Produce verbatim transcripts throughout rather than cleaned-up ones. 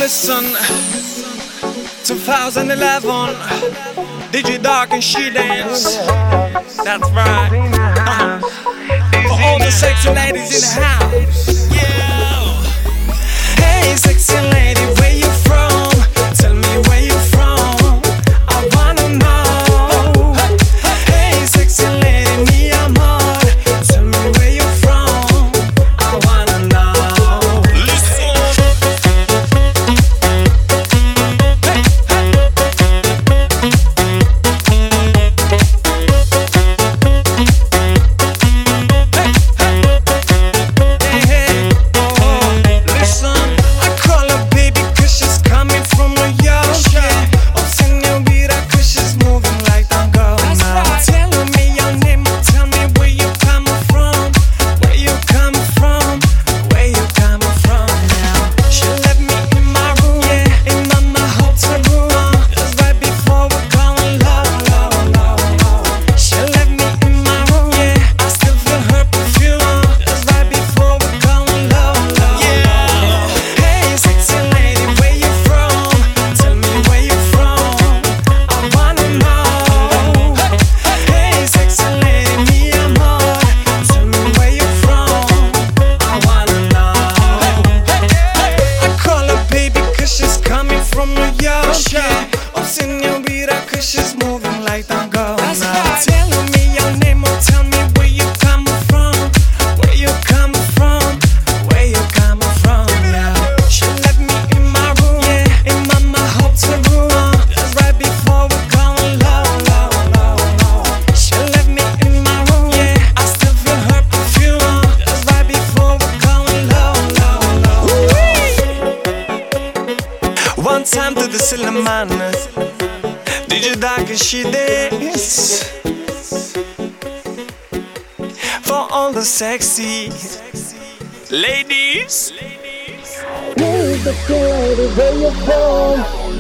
listen, twenty eleven, D J Dark and She Dance. That's right. For all the sexy ladies in the house. Yeah. Hey, sexy lady, where you from? Tell me where you from. I wanna know. Hey, sexy lady, mi amor. Tell me where you from. I wanna know. Listen. Hey, hey, hey, hey, oh, listen. I call her baby 'cause she's coming from New York. Yeah. Oh, señorita, 'cause she's moving like tango now. Tell me your name, oh, tell me where you coming from. Where you coming from? Where you coming from now? She let me in my room, yeah, in my, my hotel room. Just right before we're going low, low, low, low. She let me in my room, yeah, I still feel her perfume. Just right before we're going low, low, yeah. Hey, sexy lady, where you from? Tell me where you from. I wanna know. Hey, sexy lady, mi amor. Tell me where you from. I wanna know. I call her baby 'cause she's coming from New York. Yeah. Oh, señorita, 'cause she's moving like tango now. Tell me your name, oh, tell me where you coming from. Where you coming from? Where you coming from now? She let me in my room, yeah, in my, my hotel room. Just right before we're going low, low, low, low. She let me in my room, yeah, I still feel her perfume. Just right before we're going low, low, low, low. One time to the Silliman, D J Dark and She Dance. For all the sexy ladies. Hey, sexy lady, where you from?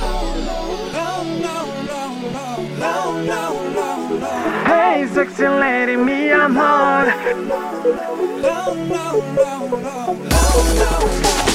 Hey, sexy lady, mi amor.